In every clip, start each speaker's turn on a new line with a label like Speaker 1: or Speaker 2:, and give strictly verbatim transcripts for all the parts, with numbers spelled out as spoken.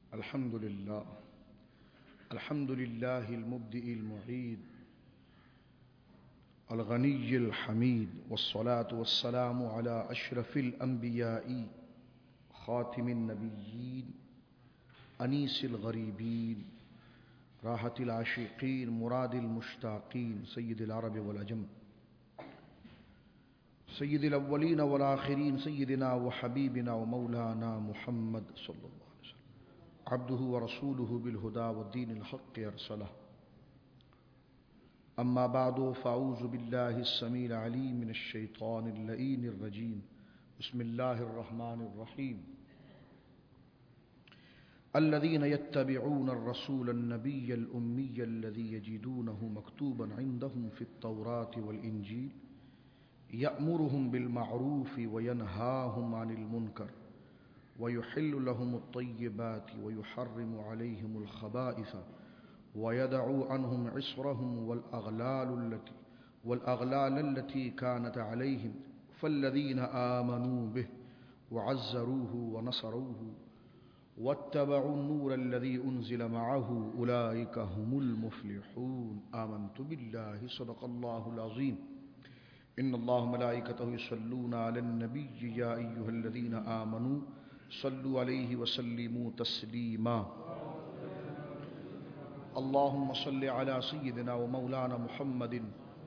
Speaker 1: الحمد لله الحمد لله المبدئ المعيد الغني الحميد والصلاة والسلام على أشرف الأنبياء خاتم النبيين أنيس الغريبين راحة العاشقين مراد المشتاقين سيد العرب والعجم سيد الأولين والآخرين سيدنا وحبيبنا ومولانا محمد صلى الله عليه وسلم عبده ورسوله بالهدى والدين الحق أرسله. أما بعد فأعوذ بالله السميع العليم من الشيطان اللئيم الرجيم. بسم الله الرحمن الرحيم. الذين يتبعون الرسول النبي الأمي الذي يجدونه مكتوبا عندهم في التوراة والإنجيل يأمرهم بالمعروف وينهاهم عن المنكر ويحل لهم الطيبات ويحرم عليهم الخبائث ويدعو عنهم عصرهم والأغلال التي والأغلال التي كانت عليهم فالذين آمنوا به وعزروه ونصروه واتبعوا النور الذي أنزل معه أولئك هم المفلحون. آمنت بالله صدق الله العظيم. إن الله ملائكته يصلون على النبي يا أيها الذين آمنوا صلوا عليه وسلموا تسليما. اللهم صل على سيدنا ومولانا محمد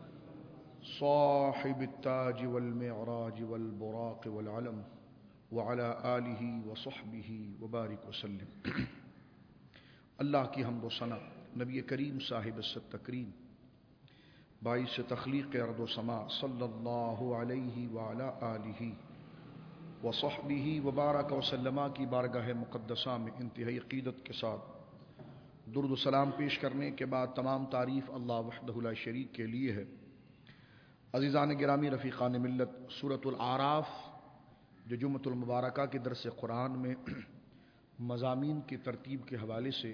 Speaker 1: صاحب التاج والمعراج والبراق والعلم وعلى آلہ وصحبہ وبارک وسلم. اللہ کی حمد و ثنا نبی کریم صاحب الصدق تکریم باعث تخلیق ارض و سما صلی اللہ علیہ وعلی آلہ وصحبہ وبارک وسلم کی بارگاہ مقدسہ میں انتہائی عقیدت کے ساتھ درود و سلام پیش کرنے کے بعد تمام تعریف اللہ وحدہ لا شریک کے لیے ہے. عزیزان گرامی رفیقان ملت، سورۃ الاعراف جو جمعۃ المبارکہ کے درس قرآن میں مضامین کی ترتیب کے حوالے سے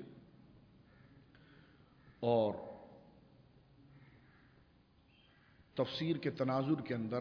Speaker 1: اور تفسیر کے تناظر کے اندر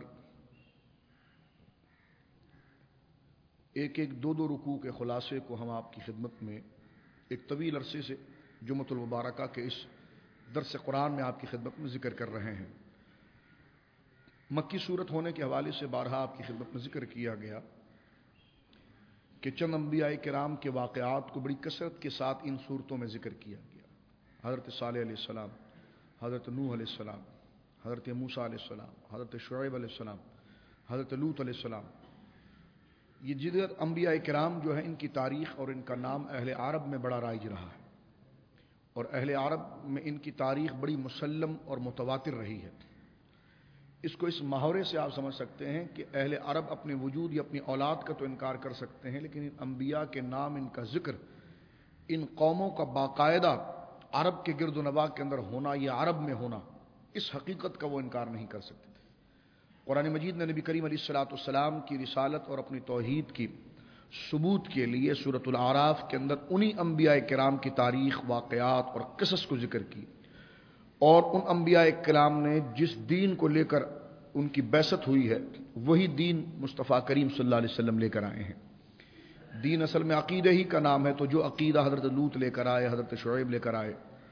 Speaker 1: ایک ایک دو دو رکوع کے خلاصے کو ہم آپ کی خدمت میں ایک طویل عرصے سے جمعۃ المبارکہ کے اس درس قرآن میں آپ کی خدمت میں ذکر کر رہے ہیں. مکی صورت ہونے کے حوالے سے بارہا آپ کی خدمت میں ذکر کیا گیا کہ چند انبیاء کرام کے واقعات کو بڑی کثرت کے ساتھ ان صورتوں میں ذکر کیا گیا. حضرت صالح علیہ السلام، حضرت نوح علیہ السلام، حضرت موسیٰ علیہ السلام، حضرت شعیب علیہ السلام، حضرت لوط علیہ السلام. یہ جدید انبیاء کرام جو ہیں ان کی تاریخ اور ان کا نام اہل عرب میں بڑا رائج رہا ہے، اور اہل عرب میں ان کی تاریخ بڑی مسلم اور متواتر رہی ہے. اس کو اس محاورے سے آپ سمجھ سکتے ہیں کہ اہل عرب اپنے وجود یا اپنی اولاد کا تو انکار کر سکتے ہیں، لیکن ان انبیاء کے نام، ان کا ذکر ان قوموں کا باقاعدہ عرب کے گرد و نواح کے اندر ہونا یا عرب میں ہونا، اس حقیقت کا وہ انکار نہیں کر سکتے تھے. قرآن مجید نے نبی کریم علیہ الصلوۃ والسلام کی رسالت اور اپنی توحید کی ثبوت کے لیے سورۃ الاعراف کے اندر انہی انبیاء کرام کی تاریخ، واقعات اور قصص کو ذکر کی، اور ان انبیاء کرام نے جس دین کو لے کر ان کی بعثت ہوئی ہے وہی دین مصطفیٰ کریم صلی اللہ علیہ وسلم لے کر آئے ہیں. دین اصل میں عقیدہ ہی کا نام ہے، تو جو عقیدہ حضرت لوط لے کر آئے، حضرت شعیب لے کر آئے،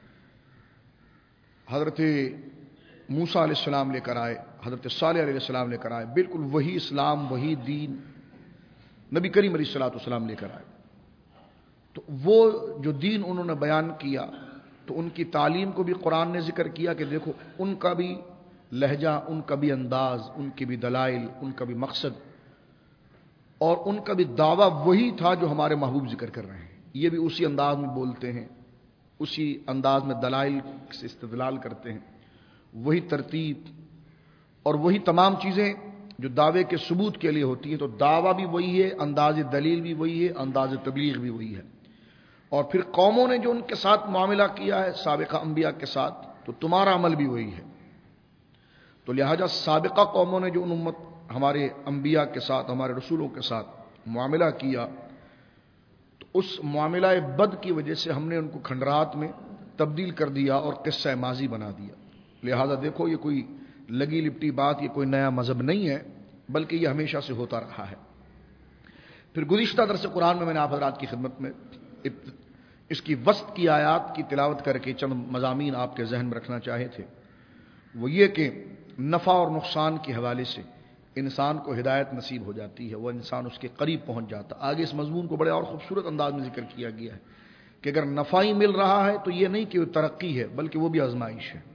Speaker 1: حضرت موسیٰ علیہ السلام لے کر آئے، حضرت صالح علیہ السلام لے کر آئے، بالکل وہی اسلام، وہی دین نبی کریم علیہ الصلوۃ والسلام لے کر آئے. تو وہ جو دین انہوں نے بیان کیا تو ان کی تعلیم کو بھی قرآن نے ذکر کیا کہ دیکھو ان کا بھی لہجہ، ان کا بھی انداز، ان کے بھی دلائل، ان کا بھی مقصد اور ان کا بھی دعویٰ وہی تھا جو ہمارے محبوب ذکر کر رہے ہیں. یہ بھی اسی انداز میں بولتے ہیں، اسی انداز میں دلائل سے استدلال کرتے ہیں، وہی ترتیب اور وہی تمام چیزیں جو دعوے کے ثبوت کے لیے ہوتی ہیں. تو دعویٰ بھی وہی ہے، انداز دلیل بھی وہی ہے، انداز تبلیغ بھی وہی ہے. اور پھر قوموں نے جو ان کے ساتھ معاملہ کیا ہے سابقہ انبیاء کے ساتھ، تو تمہارا عمل بھی وہی ہے. تو لہذا سابقہ قوموں نے جو ان امت ہمارے انبیاء کے ساتھ، ہمارے رسولوں کے ساتھ معاملہ کیا، تو اس معاملہ بد کی وجہ سے ہم نے ان کو کھنڈرات میں تبدیل کر دیا اور قصہ ماضی بنا دیا. لہذا دیکھو یہ کوئی لگی لپٹی بات، یہ کوئی نیا مذہب نہیں ہے، بلکہ یہ ہمیشہ سے ہوتا رہا ہے. پھر گزشتہ درس قرآن میں میں نے آپ حضرات کی خدمت میں اس کی وسط کی آیات کی تلاوت کر کے چند مضامین آپ کے ذہن میں رکھنا چاہے تھے، وہ یہ کہ نفع اور نقصان کے حوالے سے انسان کو ہدایت نصیب ہو جاتی ہے، وہ انسان اس کے قریب پہنچ جاتا۔ آگے اس مضمون کو بڑے اور خوبصورت انداز میں ذکر کیا گیا ہے کہ اگر نفع ہی مل رہا ہے تو یہ نہیں کہ وہ ترقی ہے، بلکہ وہ بھی آزمائش ہے،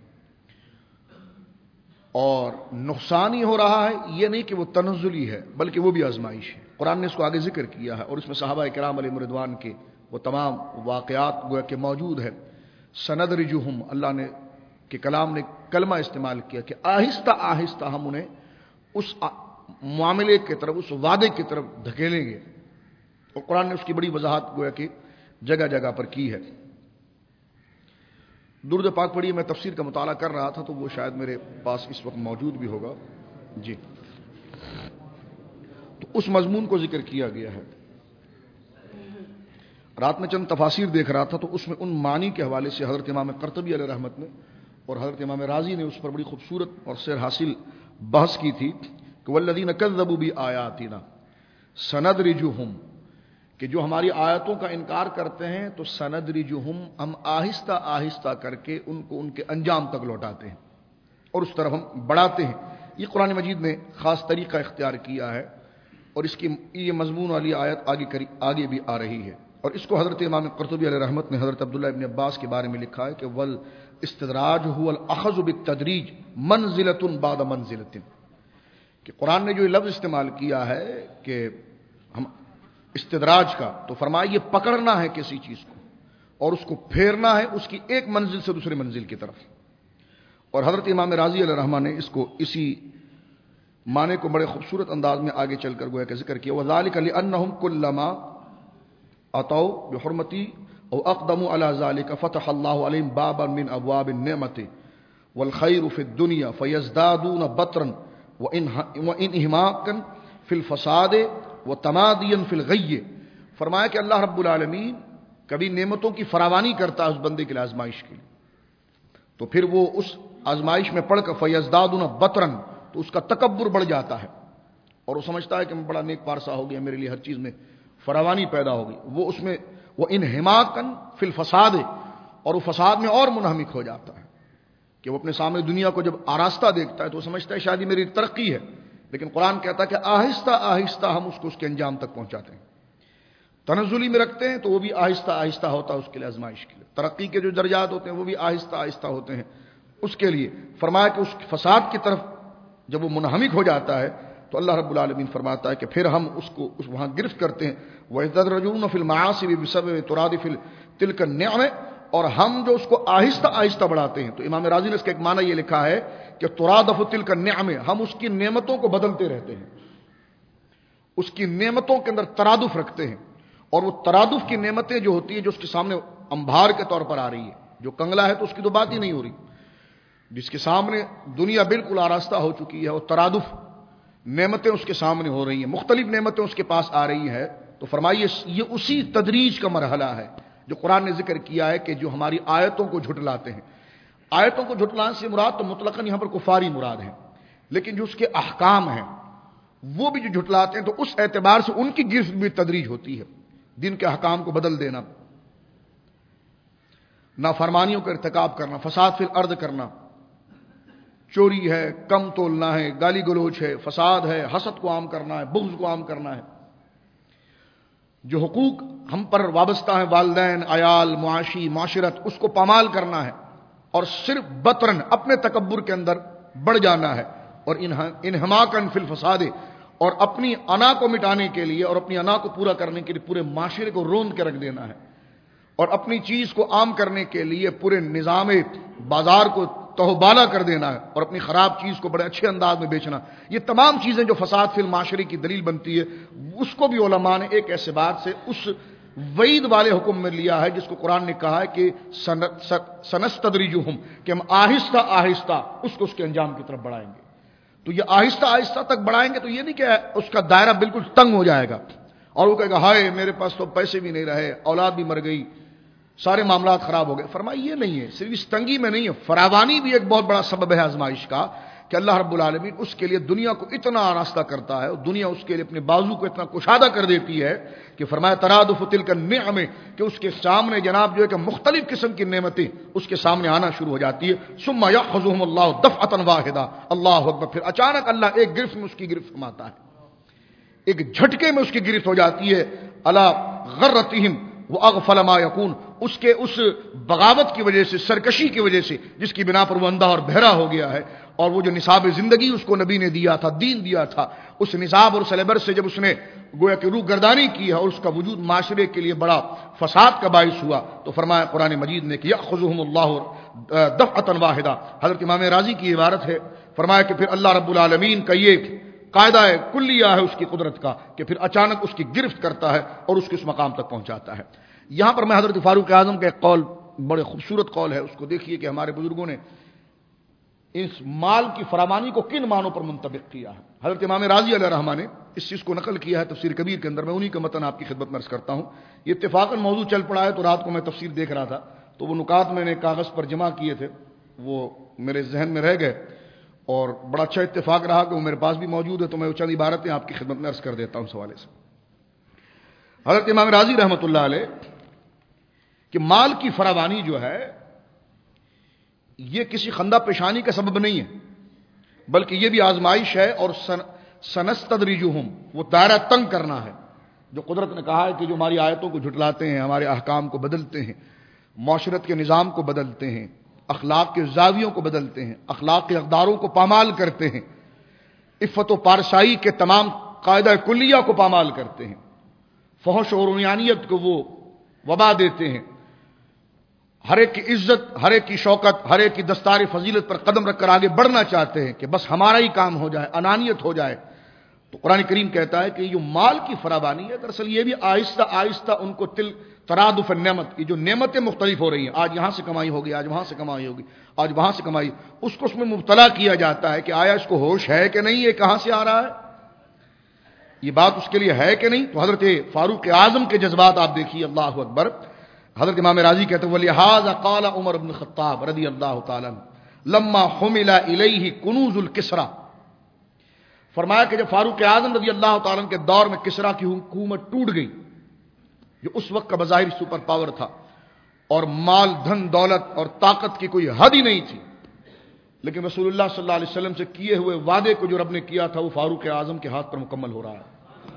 Speaker 1: اور نقصان ہی ہو رہا ہے یہ نہیں کہ وہ تنزلی ہے، بلکہ وہ بھی آزمائش ہے۔ قرآن نے اس کو آگے ذکر کیا ہے، اور اس میں صحابہ کرام علیہم رضوان کے وہ تمام واقعات گویا کہ موجود ہے۔ سندرجہم، اللہ نے کہ کلام نے کلمہ استعمال کیا کہ آہستہ آہستہ ہم انہیں اس معاملے کی طرف، اس وعدے کی طرف دھکیلیں گے، اور قرآن نے اس کی بڑی وضاحت گویا کہ جگہ جگہ پر کی ہے۔ درود پاک پڑھی، میں تفسیر کا مطالعہ کر رہا تھا تو وہ شاید میرے پاس اس وقت موجود بھی ہوگا جی، تو اس مضمون کو ذکر کیا گیا ہے۔ رات میں چند تفاسیر دیکھ رہا تھا تو اس میں ان معنی کے حوالے سے حضرت امام قرطبی علیہ رحمت نے اور حضرت امام رازی نے اس پر بڑی خوبصورت اور سیر حاصل بحث کی تھی کہ والذین کذبوا بآیاتنا سندرجہم، کہ جو ہماری آیتوں کا انکار کرتے ہیں تو سندرجہم، ہم آہستہ آہستہ کر کے ان کو ان کے انجام تک لوٹاتے ہیں اور اس طرف ہم بڑھاتے ہیں۔ یہ قرآن مجید نے خاص طریقہ اختیار کیا ہے، اور اس کی یہ مضمون والی آیت آگے آگے بھی آ رہی ہے، اور اس کو حضرت امام قرطبی علیہ رحمت نے حضرت عبداللہ ابن عباس کے بارے میں لکھا ہے کہ ول استدراج هو الاخذ بالتدریج منزلۃ بعد منزلۃ، کہ قرآن نے جو یہ لفظ استعمال کیا ہے کہ ہم استدراج کا، تو فرمایا یہ پکڑنا ہے کسی چیز کو اور اس کو پھیرنا ہے اس کی ایک منزل سے دوسری منزل کی طرف۔ اور حضرت امام رازی علیہ رحمہ نے اس کو اسی معنی کو بڑے خوبصورت انداز میں آگے چل کر گویا کہ ذکر کیا، وذالک لانہم کلما اتوا بحرمتی او اقدموا على ذلك فتح الله عليهم بابا من ابواب النعمه والخير في الدنيا فيزدادون بطرا وانهماكا في الفساد وتماديا في الغي۔ فرمایا کہ اللہ رب العالمین کبھی نعمتوں کی فراوانی کرتا ہے اس بندے کے لیے آزمائش کے لیے، تو پھر وہ اس آزمائش میں پڑھ کر فیزدادون بطرا، تو اس کا تکبر بڑھ جاتا ہے اور وہ سمجھتا ہے کہ میں بڑا نیک پارسا ہو گیا، میرے لیے ہر چیز میں فراوانی پیدا ہوگی، وہ اس میں وہ انہماکن فی الفساد، اور وہ فساد میں اور منہمک ہو جاتا ہے کہ وہ اپنے سامنے دنیا کو جب آراستہ دیکھتا ہے تو وہ سمجھتا ہے شاید میری ترقی ہے، لیکن قرآن کہتا ہے کہ آہستہ آہستہ ہم اس کو اس کے انجام تک پہنچاتے ہیں۔ تنزلی میں رکھتے ہیں تو وہ بھی آہستہ آہستہ ہوتا ہے اس کے لیے آزمائش کے لیے، ترقی کے جو درجات ہوتے ہیں وہ بھی آہستہ آہستہ ہوتے ہیں اس کے لیے۔ فرمایا کہ اس فساد کی طرف جب وہ منہمک ہو جاتا ہے تو اللہ رب العالمین فرماتا ہے کہ پھر ہم اس کو اس وہاں گرفت کرتے ہیں، وَيَتَدْرَجُونَ فِي الْمَعَاصِي بِسَبَبِ تُرَادِفِ تِلْكَ النِّعَمِ، اور ہم جو اس کو آہستہ آہستہ بڑھاتے ہیں۔ تو امام رازی نے اس کا ایک معنی یہ لکھا ہے کہ تُرَادِفُ تِلْكَ النِّعَمِ، ہم اس کی نعمتوں کو بدلتے رہتے ہیں، اس کی نعمتوں کے اندر ترادف رکھتے ہیں، اور وہ ترادف کی نعمتیں جو ہوتی ہیں جو اس کے سامنے انبار کے طور پر آ رہی ہے، جو کنگلا ہے تو اس کی تو بات ہی نہیں ہو رہی، جس کے سامنے دنیا بالکل آراستہ ہو چکی ہے، وہ ترادف نعمتیں اس کے سامنے ہو رہی ہیں، مختلف نعمتیں اس کے پاس آ رہی ہے، تو فرمائیے یہ اسی تدریج کا مرحلہ ہے جو قرآن نے ذکر کیا ہے کہ جو ہماری آیتوں کو جھٹلاتے ہیں۔ آیتوں کو جھٹلانے سے مراد تو مطلقاً یہاں پر کفاری مراد ہے، لیکن جو اس کے احکام ہیں وہ بھی جو جھٹلاتے ہیں تو اس اعتبار سے ان کی گرفت بھی تدریج ہوتی ہے، دین کے احکام کو بدل دینا، نافرمانیوں کا ارتکاب کرنا، فساد فی الارض کرنا، چوری ہے، کم تولنا ہے، گالی گلوچ ہے، فساد ہے، حسد کو عام کرنا ہے، بغض کو عام کرنا ہے، جو حقوق ہم پر وابستہ ہیں، والدین، عیال، معاشی، معاشرت، اس کو پامال کرنا ہے، اور صرف بطرن اپنے تکبر کے اندر بڑھ جانا ہے، اور انہماکن فی الفساد، اور اپنی انا کو مٹانے کے لیے اور اپنی انا کو پورا کرنے کے لیے پورے معاشرے کو روند کے رکھ دینا ہے، اور اپنی چیز کو عام کرنے کے لیے پورے نظام بازار کو توہبالا کر دینا ہے، اور اپنی خراب چیز کو بڑے اچھے انداز میں بیچنا۔ یہ تمام چیزیں جو فساد فی المعاشرے کی دلیل بنتی ہے، اس کو بھی علماء نے ایک اعتبار سے اس وعید والے حکم میں لیا ہے جس کو قرآن نے کہا ہے کہ سنستدرجہم، کہ ہم آہستہ آہستہ اس کو اس کے انجام کی طرف بڑھائیں گے۔ تو یہ آہستہ آہستہ تک بڑھائیں گے تو یہ نہیں کہ اس کا دائرہ بالکل تنگ ہو جائے گا اور وہ کہے گا ہائے میرے پاس تو پیسے بھی نہیں رہے، اولاد بھی مر گئی، سارے معاملات خراب ہو گئے۔ فرمایا یہ نہیں ہے، صرف اس تنگی میں نہیں ہے، فراوانی بھی ایک بہت بڑا سبب ہے آزمائش کا، کہ اللہ رب العالمین اس کے لیے دنیا کو اتنا آراستہ کرتا ہے اور دنیا اس کے لیے اپنے بازو کو اتنا کشادہ کر دیتی ہے کہ فرمایا ترادف تلک النعم کہ اس کے سامنے جناب جو ہے کہ مختلف قسم کی نعمتیں اس کے سامنے آنا شروع ہو جاتی ہے. ثم یاخذهم اللہ دفعۃ واحدہ, اللہ اکبر, پھر اچانک اللہ ایک گرفت میں اس کی گرفت فرماتا ہے, ایک جھٹکے میں اس کی گرفت ہو جاتی ہے. الا غرتهم واغفل ما یکون, اس کے اس بغاوت کی وجہ سے, سرکشی کی وجہ سے جس کی بنا پر وہ اندھا اور بہرا ہو گیا ہے, اور وہ جو نصاب زندگی اس کو نبی نے دیا تھا, دین دیا تھا, اس نصاب اور سلیبس سے جب اس نے گویا کہ روح گردانی کی ہے اور اس کا وجود معاشرے کے لیے بڑا فساد کا باعث ہوا, تو فرمایا قرآن مجید نے کہ یاخذهم اللہ دفعۃ واحدہ. حضرت امام راضی کی عبارت ہے, فرمایا کہ پھر اللہ رب العالمین کا یہ قاعدہ ہے, کلیہ ہے اس کی قدرت کا, کہ پھر اچانک اس کی گرفت کرتا ہے اور اس کے اس مقام تک پہنچاتا ہے. یہاں پر میں حضرت فاروق اعظم کا ایک قول, بڑے خوبصورت قول ہے, اس کو دیکھیے کہ ہمارے بزرگوں نے اس مال کی فراوانی کو کن معنوں پر منطبق کیا ہے. حضرت امام راضی علیہ رحمہ نے اس چیز کو نقل کیا ہے تفسیر کبیر کے اندر, میں انہی کا متن آپ کی خدمت میں عرض کرتا ہوں. یہ اتفاقاً موضوع چل پڑا ہے, تو رات کو میں تفسیر دیکھ رہا تھا, تو وہ نکات میں نے کاغذ پر جمع کیے تھے, وہ میرے ذہن میں رہ گئے, اور بڑا اچھا اتفاق رہا کہ وہ میرے پاس بھی موجود ہے, تو میں چند عبارتیں آپ کی خدمت میں عرض کر دیتا ہوں اس حوالے سے. حضرت امام راضی رحمۃ اللہ علیہ کہ مال کی فراوانی جو ہے یہ کسی خندہ پیشانی کا سبب نہیں ہے, بلکہ یہ بھی آزمائش ہے, اور سنستدرجہم, وہ دائرہ تنگ کرنا ہے. جو قدرت نے کہا ہے کہ جو ہماری آیتوں کو جھٹلاتے ہیں, ہمارے احکام کو بدلتے ہیں, معاشرت کے نظام کو بدلتے ہیں, اخلاق کے زاویوں کو بدلتے ہیں, اخلاق کے اقداروں کو پامال کرتے ہیں, عفت و پارسائی کے تمام قاعدہ کلیہ کو پامال کرتے ہیں, فحش اور عریانیت کو وہ وبا دیتے ہیں, ہر ایک کی عزت, ہر ایک کی شوکت, ہر ایک کی دستار فضیلت پر قدم رکھ کر آگے بڑھنا چاہتے ہیں کہ بس ہمارا ہی کام ہو جائے, انانیت ہو جائے. تو قرآن کریم کہتا ہے کہ یہ جو مال کی فراوانی ہے دراصل یہ بھی آہستہ آہستہ ان کو تل ترادف النعمت کی جو نعمتیں مختلف ہو رہی ہیں, آج یہاں سے کمائی ہوگی, آج وہاں سے کمائی ہوگی, آج وہاں سے کمائی, اس کو اس میں مبتلا کیا جاتا ہے کہ آیا اس کو ہوش ہے کہ نہیں, یہ کہاں سے آ رہا ہے, یہ بات اس کے لیے ہے کہ نہیں. تو حضرت فاروق اعظم کے جذبات آپ دیکھیے, اللہ اکبر. حضرت امام راضی کہتے ہیں وَلِهَذَا قَالَ عمر بن خطاب رضی اللہ تعالیٰ لما حمل الیہ کنوز الکسرا, فرمایا کہ جب فاروق اعظم رضی اللہ تعالیٰ کے دور میں کسرا کی حکومت ٹوٹ گئی, جو اس وقت کا بظاہر سپر پاور تھا, اور مال دھن دولت اور طاقت کی کوئی حد ہی نہیں تھی, لیکن رسول اللہ صلی اللہ علیہ وسلم سے کیے ہوئے وعدے کو جو رب نے کیا تھا وہ فاروق اعظم کے ہاتھ پر مکمل ہو رہا ہے.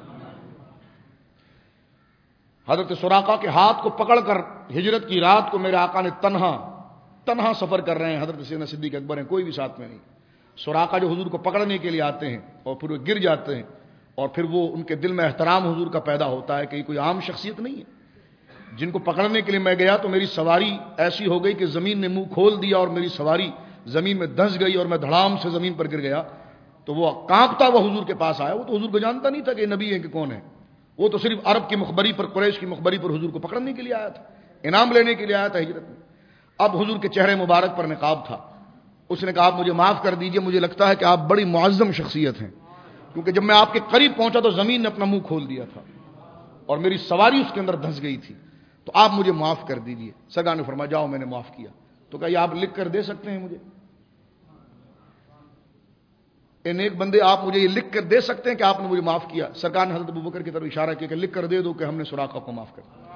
Speaker 1: حضرت سراقہ کے ہاتھ کو پکڑ کر ہجرت کی رات کو میرے آقا نے تنہا تنہا سفر کر رہے ہیں, حضرت سیدنا صدیق اکبر ہیں, کوئی بھی ساتھ میں نہیں. سراقہ جو حضور کو پکڑنے کے لیے آتے ہیں اور پھر وہ گر جاتے ہیں, اور پھر وہ ان کے دل میں احترام حضور کا پیدا ہوتا ہے کہ یہ کوئی عام شخصیت نہیں ہے. جن کو پکڑنے کے لیے میں گیا تو میری سواری ایسی ہو گئی کہ زمین نے منہ کھول دیا اور میری سواری زمین میں دھنس گئی اور میں دھڑام سے زمین پر گر گیا. تو وہ کانپتا وہ حضور کے پاس آیا, وہ تو حضور کو جانتا نہیں تھا کہ نبی ہے کہ کون ہے, وہ تو صرف عرب کی مخبری پر, قریش کی مخبری پر حضور کو پکڑنے کے لیے آیا تھا, انعام لینے کے لیے آیا تھا ہجرت میں. اب حضور کے چہرے مبارک پر نقاب تھا. اس نے کہا آپ مجھے معاف کر دیجئے, مجھے لگتا ہے کہ آپ بڑی معظم شخصیت ہیں, کیونکہ جب میں آپ کے قریب پہنچا تو زمین نے اپنا منہ کھول دیا تھا اور میری سواری اس کے اندر دھنس گئی تھی, تو آپ مجھے معاف کر دیجئے. سرکار نے فرمایا جاؤ میں نے معاف کیا. تو کہا یہ آپ لکھ کر دے سکتے ہیں مجھے, ان ایک بندے آپ مجھے یہ لکھ کر دے سکتے ہیں کہ آپ نے مجھے معاف کیا. سرکار نے حضرت ابوبکر کی طرف اشارہ کیا کہ لکھ کر دے دو کہ ہم نے سراقہ کو معاف کر دیا.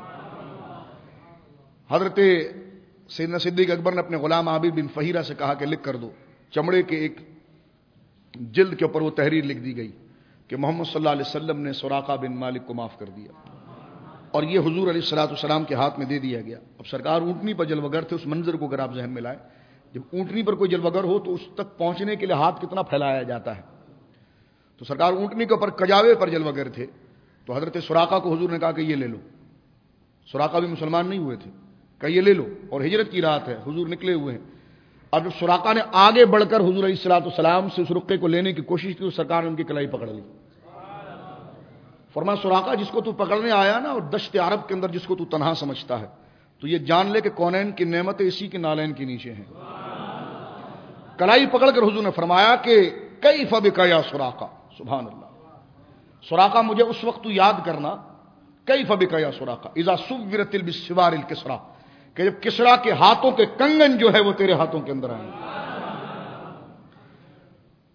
Speaker 1: حضرت سیدنا صدیق اکبر نے اپنے غلام عابد بن فہیرہ سے کہا کہ لکھ کر دو. چمڑے کے ایک جلد کے اوپر وہ تحریر لکھ دی گئی کہ محمد صلی اللہ علیہ وسلم نے سراقہ بن مالک کو معاف کر دیا, اور یہ حضور علیہ الصلوۃ والسلام کے ہاتھ میں دے دیا گیا. اب سرکار اونٹنی پر جلوگر تھے, اس منظر کو اگر آپ ذہن میں لائیں, جب اونٹنی پر کوئی جلوگر ہو تو اس تک پہنچنے کے لیے ہاتھ کتنا پھیلایا جاتا ہے. تو سرکار اونٹنی کے اوپر کجاوے پر جلوگر تھے, تو حضرت سراقہ کو حضور نے کہا کہ یہ لے لو. سراقہ بھی مسلمان نہیں ہوئے تھے, کہ یہ لے لو, اور ہجرت کی رات ہے, حضور نکلے ہوئے ہیں. اب جب سراقہ نے آگے بڑھ کر حضور علیہ الصلوۃ والسلام سے اس رقعے کو لینے کی کوشش کی تو سرکار نے ان کی کلائی پکڑ لی. فرمایا سراقہ جس کو تو پکڑنے آیا نا, اور دشت عرب کے اندر جس کو تو تنہا سمجھتا ہے, تو یہ جان لے کہ کونین کی نعمتیں اسی کے نالین کے نیچے ہیں. کلائی پکڑ کر حضور نے فرمایا کہ کیف بک یا سراقہ, سبحان اللہ, سراقہ مجھے اس وقت تو یاد کرنا, کیف بک یا سراقہ اذا صورت بالسوار الکسرا, کہ جب کسرا کے ہاتھوں کے کنگن جو ہے وہ تیرے ہاتھوں کے اندر آئیں.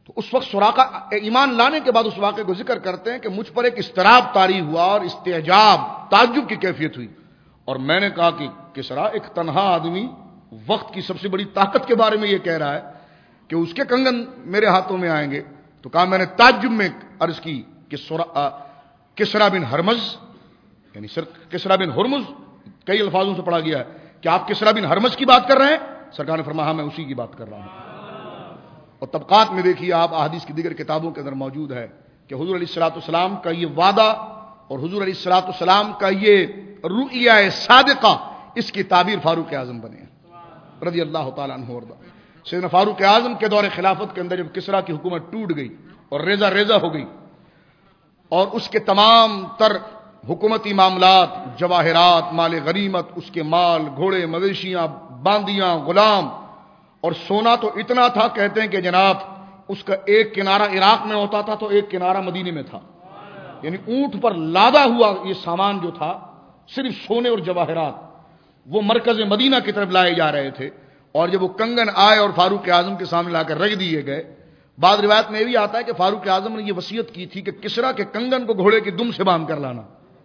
Speaker 1: تو اس وقت سراقہ ایمان لانے کے بعد اس واقعے کو ذکر کرتے ہیں کہ مجھ پر ایک اضطراب طاری ہوا اور استعجاب تعجب کی کیفیت ہوئی، اور میں نے کہا کہ کسرا ایک تنہا آدمی وقت کی سب سے بڑی طاقت کے بارے میں یہ کہہ رہا ہے کہ اس کے کنگن میرے ہاتھوں میں آئیں گے. تو کہا میں نے تعجب میں عرض کی کہ کسرا بن ہرمز یعنی سر کسرا بن ہرمز کئی الفاظوں سے پڑھا گیا ہے کہ آپ کسرا بن ہرمز کی بات کر رہے ہیں؟ سرکار نے فرمایا میں اسی کی بات کر رہا ہوں. اور طبقات میں دیکھیے آپ احادیث کی دیگر کتابوں کے اندر موجود ہے کہ حضور علیہ الصلوۃ والسلام کا یہ وعدہ اور حضور علیہ الصلوۃ والسلام کا یہ رؤیا صادقہ اس کی تعبیر فاروق اعظم بنے ہیں رضی اللہ تعالیٰ عنہ وارضا. سیدنا فاروق اعظم کے دور خلافت کے اندر جب کسرا کی حکومت ٹوٹ گئی اور ریزہ ریزہ ہو گئی اور اس کے تمام تر حکومتی معاملات، جواہرات، مال غنیمت، اس کے مال، گھوڑے، مویشیاں، باندیاں، غلام اور سونا تو اتنا تھا، کہتے ہیں کہ جناب اس کا ایک کنارہ عراق میں ہوتا تھا تو ایک کنارہ مدینے میں تھا. یعنی اونٹ پر لادا ہوا یہ سامان جو تھا صرف سونے اور جواہرات وہ مرکز مدینہ کی طرف لائے جا رہے تھے. اور جب وہ کنگن آئے اور فاروق اعظم کے سامنے لا کر رکھ دیے گئے، بعض روایت میں یہ بھی آتا ہے کہ فاروق اعظم نے یہ وصیت کی تھی کہ کسرا کے کنگن کو گھوڑے کی دم سے باندھ کر لانا،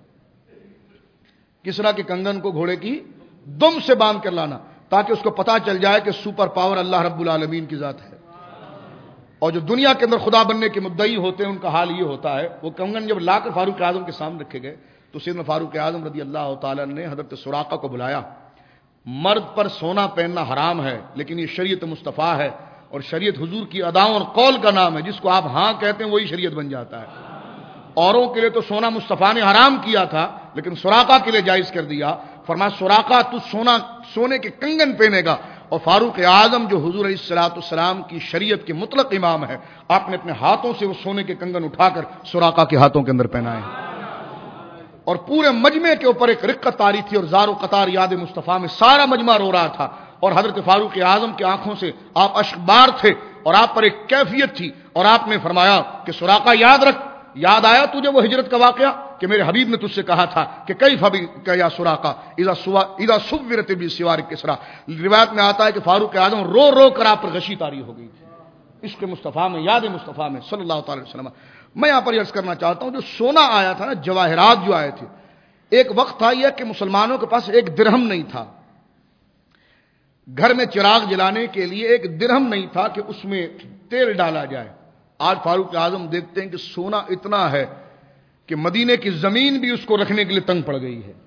Speaker 1: کسرا کے کنگن کو گھوڑے کی دم سے باندھ کر لانا تاکہ اس کو پتا چل جائے کہ سپر پاور اللہ رب العالمین کی ذات ہے. اور جو دنیا کے اندر خدا بننے کے مدعی ہوتے ہیں ان کا حال یہ ہوتا ہے. وہ کنگن جب لا کر فاروق اعظم کے سامنے رکھے گئے تو سیدنا فاروق اعظم رضی اللہ تعالیٰ نے حضرت سراقہ کو بلایا. مرد پر سونا پہننا حرام ہے لیکن یہ شریعت مصطفیٰ ہے اور شریعت حضور کی اداؤں اور قول کا نام ہے، جس کو آپ ہاں کہتے ہیں وہی شریعت بن جاتا ہے. اوروں کے لیے تو سونا مصطفیٰ نے حرام کیا تھا لیکن سراقہ کے لیے جائز کر دیا. فرمایا سراقہ تو سونا سونے کے کنگن پہنے گا. اور فاروق اعظم جو حضور علیہ الصلوۃ والسلام کی شریعت کے مطلق امام ہے، آپ نے اپنے ہاتھوں سے وہ سونے کے کنگن اٹھا کر سراقہ کے ہاتھوں کے اندر پہنائے اور پورے مجمع کے اوپر ایک رقت طاری تھی اور زار و قطار یاد مصطفیٰ میں سارا مجمع رو رہا تھا. اور حضرت فاروق اعظم کی آنکھوں سے آپ اشکبار تھے اور آپ پر ایک کیفیت تھی اور آپ نے فرمایا کہ سراقہ یاد رکھ، یاد آیا تجھے وہ ہجرت کا واقعہ کہ میرے حبیب نے تجھ سے کہا تھا کہ کئی فبی یا سراقہ اذا سوا اذا صورت بسوار کسرا. روایت میں آتا ہے کہ فاروق اعظم رو رو کر آپ پر غشی طاری ہو گئی تھی عشق مصطفیٰ میں، یاد مصطفیٰ میں صلی اللہ تعالی وسلم. میں یہاں پر عرض کرنا چاہتا ہوں جو سونا آیا تھا نا، جواہرات جو آئے تھے، ایک وقت تھا یہ کہ مسلمانوں کے پاس ایک درہم نہیں تھا، گھر میں چراغ جلانے کے لیے ایک درہم نہیں تھا کہ اس میں تیل ڈالا جائے. آج فاروق اعظم دیکھتے ہیں کہ سونا اتنا ہے کہ مدینے کی زمین بھی اس کو رکھنے کے لیے تنگ پڑ گئی ہے،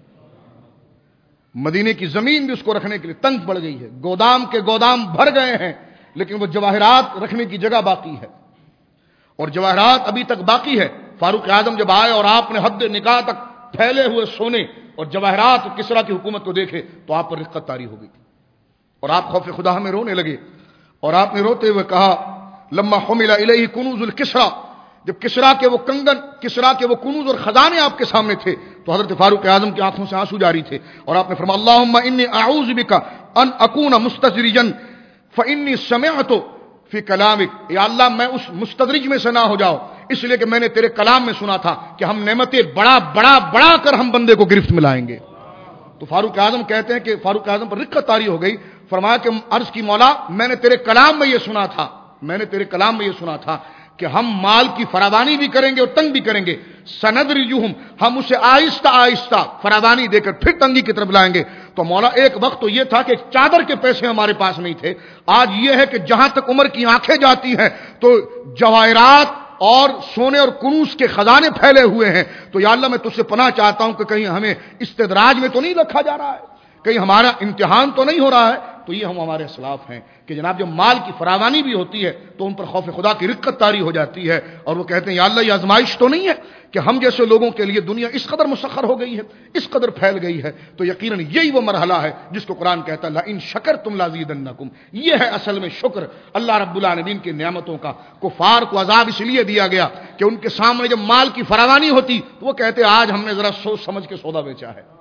Speaker 1: مدینے کی زمین بھی اس کو رکھنے کے لیے تنگ پڑ گئی ہے. گودام کے گودام بھر گئے ہیں لیکن وہ جواہرات رکھنے کی جگہ باقی ہے اور جواہرات ابھی تک باقی ہے. فاروق اعظم جب آئے اور آپ نے حد نکاح تک پھیلے ہوئے سونے اور جواہرات کسرا کی حکومت کو دیکھے تو آپ پر رقت طاری ہو گئی اور آپ خوف خدا میں رونے لگے اور آپ نے روتے ہوئے کہا لما حمل الیہ کنوز الکسرا، جب کسرا کے وہ کنگن، کسرا کے وہ کنوز اور خزانے آپ کے سامنے تھے تو حضرت فاروق اعظم کی آنکھوں سے آنسو جاری تھے اور آپ نے فرمایا اللہم انی اعوذ بک ان اکون مستدرجا فانی سمعت فی کلامک، یا اللہ میں اس مستدرج میں سے نہ ہو جاؤ اس لیے کہ میں نے تیرے کلام میں سنا تھا کہ ہم نعمتیں بڑا بڑا بڑا کر ہم بندے کو گرفت میں لائیں گے. تو فاروق اعظم کہتے ہیں کہ فاروق اعظم پر رقت طاری ہو گئی. فرمایا کہ عرض کی مولا میں نے تیرے کلام میں یہ سنا تھا میں نے تیرے کلام میں یہ سنا تھا کہ ہم مال کی فراوانی بھی کریں گے اور تنگ بھی کریں گے. سندرجہم، ہم اسے آہستہ آہستہ فراوانی دے کر پھر تنگی کی طرف لائیں گے. تو مولا ایک وقت تو یہ تھا کہ چادر کے پیسے ہمارے پاس نہیں تھے، آج یہ ہے کہ جہاں تک عمر کی آنکھیں جاتی ہیں تو جواہرات اور سونے اور کنوز کے خزانے پھیلے ہوئے ہیں. تو یا اللہ میں تجھ سے پناہ چاہتا ہوں کہ کہیں ہمیں استدراج میں تو نہیں رکھا جا رہا ہے، کہیں ہمارا امتحان تو نہیں ہو رہا ہے. تو یہ ہم ہمارے اسلاف ہیں کہ جناب جب مال کی فراوانی بھی ہوتی ہے تو ان پر خوف خدا کی رقت طاری ہو جاتی ہے اور وہ کہتے ہیں یا اللہ یہ آزمائش تو نہیں ہے کہ ہم جیسے لوگوں کے لیے دنیا اس قدر مسخر ہو گئی ہے، اس قدر پھیل گئی ہے. تو یقیناً یہی وہ مرحلہ ہے جس کو قرآن کہتا ہے لئن شکرتم لازیدنکم. یہ ہے اصل میں شکر اللہ رب العالمین کی نعمتوں کا. کفار کو عذاب اس لیے دیا گیا کہ ان کے سامنے جب مال کی فراوانی ہوتی تو وہ کہتے آج ہم نے ذرا سوچ سمجھ کے سودا بیچا ہے،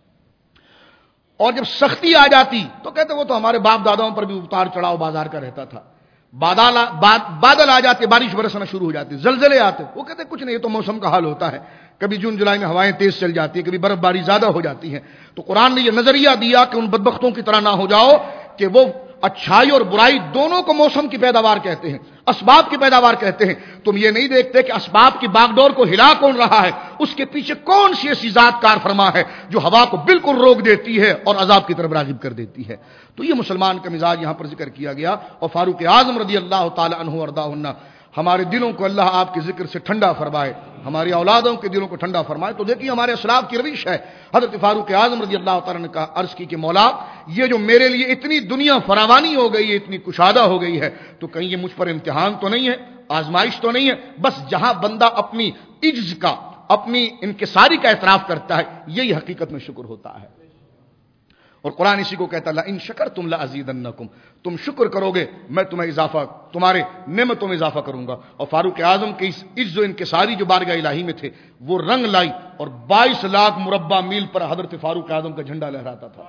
Speaker 1: اور جب سختی آ جاتی تو کہتے وہ تو ہمارے باپ داداؤں پر بھی اتار چڑھاؤ بازار کا رہتا تھا. بادل بادل آ جاتے، بارش برسنا شروع ہو جاتی، زلزلے آتے، وہ کہتے کچھ نہیں یہ تو موسم کا حال ہوتا ہے. کبھی جون جولائی میں ہوائیں تیز چل جاتی ہیں، کبھی برف باری زیادہ ہو جاتی ہیں. تو قرآن نے یہ نظریہ دیا کہ ان بدبختوں کی طرح نہ ہو جاؤ کہ وہ اچھائی اور برائی دونوں کو موسم کی پیداوار کہتے ہیں. اسباب کی پیداوار کہتے ہیں. تم یہ نہیں دیکھتے کہ اسباب کی باغڈور کو ہلا کون رہا ہے, اس کے پیچھے کون سی ایسی ذات کار فرما ہے جو ہوا کو بالکل روک دیتی ہے اور عذاب کی طرف راغب کر دیتی ہے. تو یہ مسلمان کا مزاج یہاں پر ذکر کیا گیا. اور فاروق اعظم رضی اللہ تعالی عنہ وارضاہ عنہ, ہمارے دلوں کو اللہ آپ کے ذکر سے ٹھنڈا فرمائے, ہماری اولادوں کے دلوں کو ٹھنڈا فرمائے. تو دیکھیے ہمارے اسلاف کی روش ہے. حضرت فاروق اعظم رضی اللہ تعالیٰ نے کہا, عرض کی کہ مولا یہ جو میرے لیے اتنی دنیا فراوانی ہو گئی ہے, اتنی کشادہ ہو گئی ہے, تو کہیں یہ مجھ پر امتحان تو نہیں ہے, آزمائش تو نہیں ہے؟ بس جہاں بندہ اپنی عجز کا, اپنی انکساری کا اعتراف کرتا ہے, یہی حقیقت میں شکر ہوتا ہے. اور قرآن اسی کو کہتا ہے لئن شکرتم لازیدنکم, تم شکر کرو گے میں تمہیں اضافہ, تمہارے نعمتوں میں اضافہ کروں گا. اور فاروق اعظم کے اس عز و انکساری جو بارگاہ الہی میں تھے وہ رنگ لائی, اور بائیس لاکھ مربع میل پر حضرت فاروق اعظم کا جھنڈا لہراتا تھا.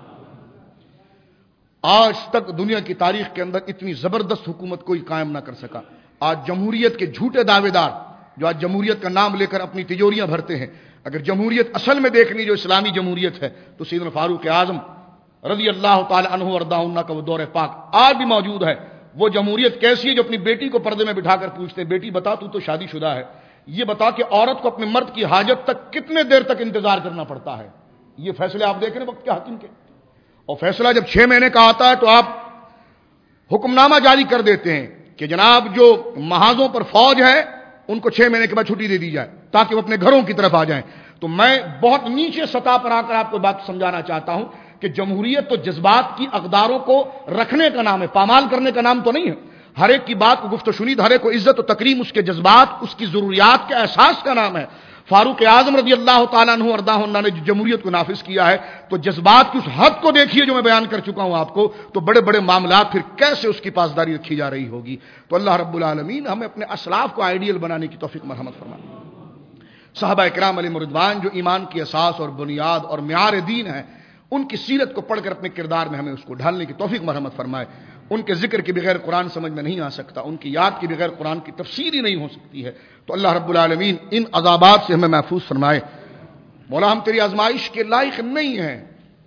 Speaker 1: آج تک دنیا کی تاریخ کے اندر اتنی زبردست حکومت کوئی قائم نہ کر سکا. آج جمہوریت کے جھوٹے دعوے دار جو آج جمہوریت کا نام لے کر اپنی تجوریاں بھرتے ہیں, اگر جمہوریت اصل میں دیکھنی جو اسلامی جمہوریت ہے تو سیدنا فاروق اعظم رضی اللہ تعالی عنہ وارضاہ عنہ کا وہ دور پاک آج بھی موجود ہے. وہ جمہوریت کیسی ہے جو اپنی بیٹی کو پردے میں بٹھا کر پوچھتے ہیں, بیٹی بتا تو تو شادی شدہ ہے, یہ بتا کہ عورت کو اپنے مرد کی حاجت تک کتنے دیر تک انتظار کرنا پڑتا ہے. یہ فیصلے آپ دیکھ رہے ہیں وقت کے حاکم کے. اور فیصلہ جب چھ مہینے کا آتا ہے تو آپ حکم نامہ جاری کر دیتے ہیں کہ جناب جو محاذوں پر فوج ہے ان کو چھ مہینے کے بعد چھٹی دے دی جائے تاکہ وہ اپنے گھروں کی طرف آ جائیں. تو میں بہت نیچے سطح پر آ کر آپ کو بات سمجھانا چاہتا ہوں کہ جمہوریت تو جذبات کی اقداروں کو رکھنے کا نام ہے, پامال کرنے کا نام تو نہیں ہے. ہر ایک کی بات کو گفت و شنید, ہر ایک کو عزت و تکریم, اس کے جذبات, اس کی ضروریات کے احساس کا نام ہے. فاروق اعظم رضی اللہ تعالیٰ عنہ وارضاہ عنہ نے جو جمہوریت کو نافذ کیا ہے تو جذبات کی اس حد کو دیکھیے جو میں بیان کر چکا ہوں آپ کو, تو بڑے بڑے معاملات پھر کیسے اس کی پاسداری رکھی جا رہی ہوگی. تو اللہ رب العالمین ہمیں اپنے اسلاف کو آئیڈیل بنانے کی توفیق مرحمت فرمائے. صحابہ کرام علیہم رضوان جو ایمان کی اساس اور بنیاد اور معیار دین ہے, ان کی سیرت کو پڑھ کر اپنے کردار میں ہمیں اس کو ڈھالنے کی توفیق مرحمت فرمائے. ان کے ذکر کے بغیر قرآن سمجھ میں نہیں آ سکتا, ان کی یاد کے بغیر قرآن کی تفسیر ہی نہیں ہو سکتی ہے. تو اللہ رب العالمین ان عذابات سے ہمیں محفوظ فرمائے. مولا ہم تیری آزمائش کے لائق نہیں ہیں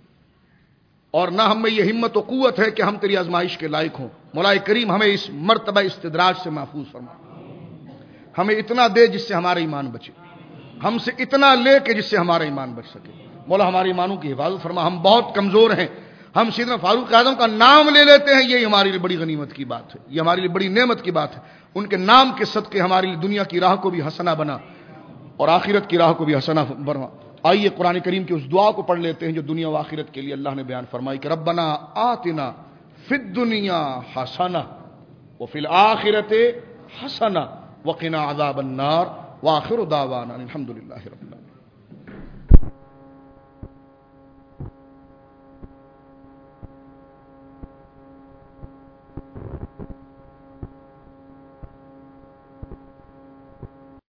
Speaker 1: اور نہ ہم میں یہ ہمت و قوت ہے کہ ہم تیری آزمائش کے لائق ہوں. مولا کریم ہمیں اس مرتبہ استدراج سے محفوظ فرما, ہمیں اتنا دے جس سے ہمارا ایمان بچے, ہم سے اتنا لے کے جس سے ہمارا ایمان بچ سکے. مولا ہمارے ایمانوں کی حفاظت فرما. ہم بہت کمزور ہیں, ہم سیدنا فاروق اعظم کا نام لے لیتے ہیں, یہ ہمارے لیے بڑی غنیمت کی بات ہے, یہ ہمارے لیے بڑی نعمت کی بات ہے. ان کے نام کے صدقے ہمارے لیے دنیا کی راہ کو بھی حسنہ بنا اور آخرت کی راہ کو بھی حسنہ بنا. آئیے قرآن کریم کی اس دعا کو پڑھ لیتے ہیں جو دنیا و آخرت کے لیے اللہ نے بیان فرمائی کہ ربنا آتنا فی الدنیا حسنہ وفی الآخرۃ حسنہ وقنا عذاب النار وآخر دعوانا الحمدللہ رب العالمین.